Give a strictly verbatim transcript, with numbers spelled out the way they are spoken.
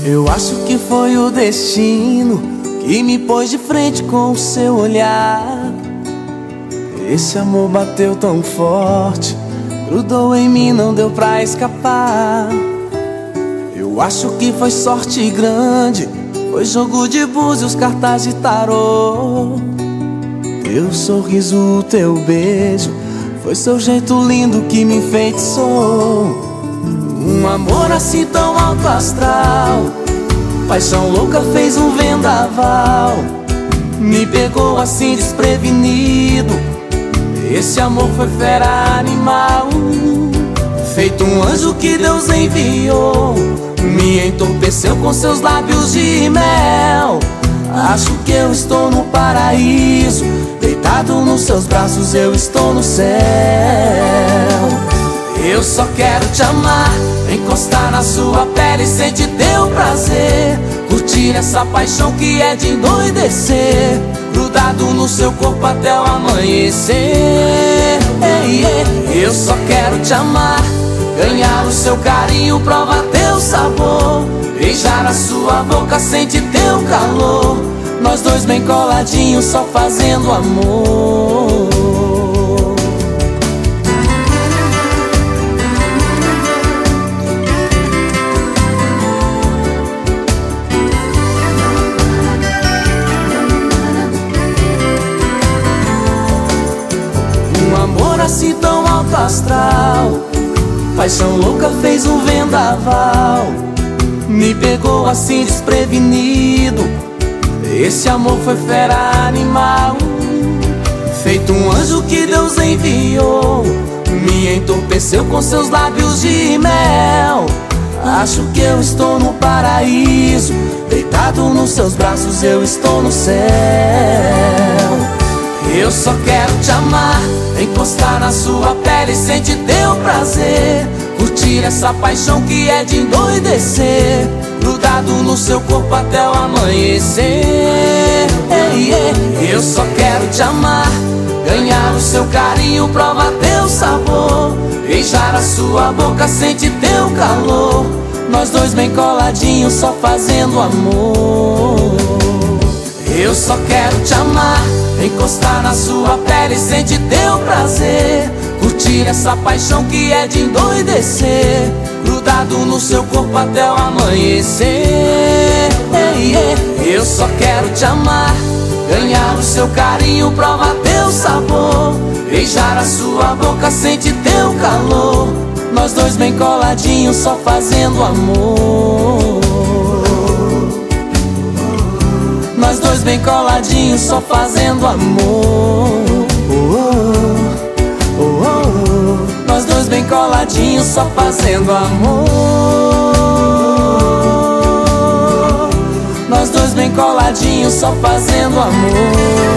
Eu acho que foi o destino que me pôs de frente com o seu olhar. Esse amor bateu tão forte, grudou em mim, não deu pra escapar. Eu acho que foi sorte grande, foi jogo de búzios, cartaz de tarô. Teu sorriso, teu beijo, foi seu jeito lindo que me enfeitiçou. Um amor assim tão alto astral, paixão louca fez um vendaval, me pegou assim desprevenido. Esse amor foi fera animal, feito um anjo que Deus enviou, me entorpeceu com seus lábios de mel. Acho que eu estou no paraíso, deitado nos seus braços eu estou no céu. Eu só quero te amar, encostar na sua pele e sentir teu prazer, curtir essa paixão que é de endoidecer, grudado no seu corpo até o amanhecer. Eu só quero te amar, ganhar o seu carinho, provar teu sabor, beijar a sua boca, sentir teu calor, nós dois bem coladinhos só fazendo amor. Assim tão alto astral, paixão louca fez um vendaval, me pegou assim desprevenido. Esse amor foi fera animal, feito um anjo que Deus enviou, me entorpeceu com seus lábios de mel. Acho que eu estou no paraíso, deitado nos seus braços eu estou no céu. Eu só quero te amar, encostar na sua pele e sentir teu prazer, curtir essa paixão que é de endoidecer, grudado no seu corpo até o amanhecer. Eu só quero te amar, ganhar o seu carinho, provar teu sabor, beijar a sua boca, sentir teu calor, nós dois bem coladinhos só fazendo amor. Eu só quero te amar, encostar na sua pele e sentir teu prazer, curtir essa paixão que é de endoidecer, grudado no seu corpo até o amanhecer. Eu só quero te amar, ganhar o seu carinho, provar teu sabor, beijar a sua boca, sentir teu calor, nós dois bem coladinhos só fazendo amor. Nós dois bem coladinhos só fazendo amor. Oh, oh, oh, oh. Nós dois bem coladinhos só fazendo amor. Nós dois bem coladinhos só fazendo amor.